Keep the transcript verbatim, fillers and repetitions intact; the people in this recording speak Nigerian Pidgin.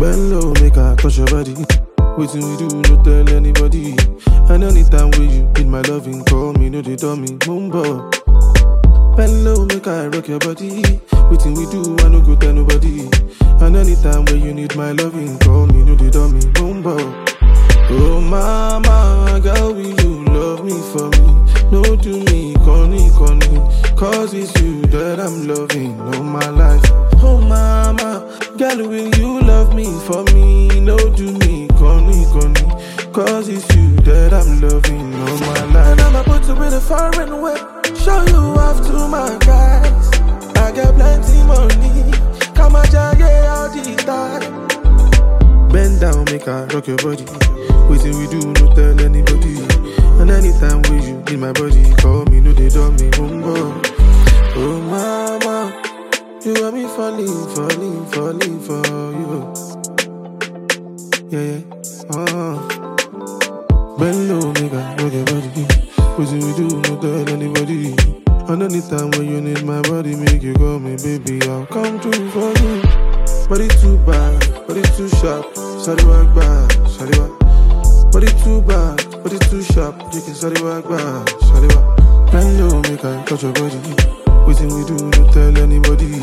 Bend low, make I touch your body. Waiting we do, no tell anybody. And anytime when you need my loving, call me, no they dummy, mumbo. Bend low, make I rock your body. Waiting we do, I no go tell nobody. And anytime when you need my loving, call me, no they dummy, mumbo. Oh mama, girl, will you love me for me? No do me, conny, conny. Cause it's you that I'm loving all my life. Oh mama, girl, will you love me for me? No do me, conny, conny. Cause it's you that I'm loving all my life. And I'ma put you in a foreign way, show you off to my guys. I got plenty money, come on, jaggy all the time. Bend down, make I rock your body. Waiting we do, no tell anybody. And anytime when you need my body, call me, no they dumb me, mumbo. Oh mama, you got me falling, falling, falling for you. Yeah, yeah, uh. Bend low, make I rock your body. Waiting we do, no tell anybody. And anytime when you need my body, make you call me, baby, I'll come through for you. Body too bad, body too sharp. Sorry, walk back, sorry, walk. Body too bad, body too sharp. You can sorry, walk back, sorry, walk. Bend low, make I touch your body. Waiting we do, don't tell anybody.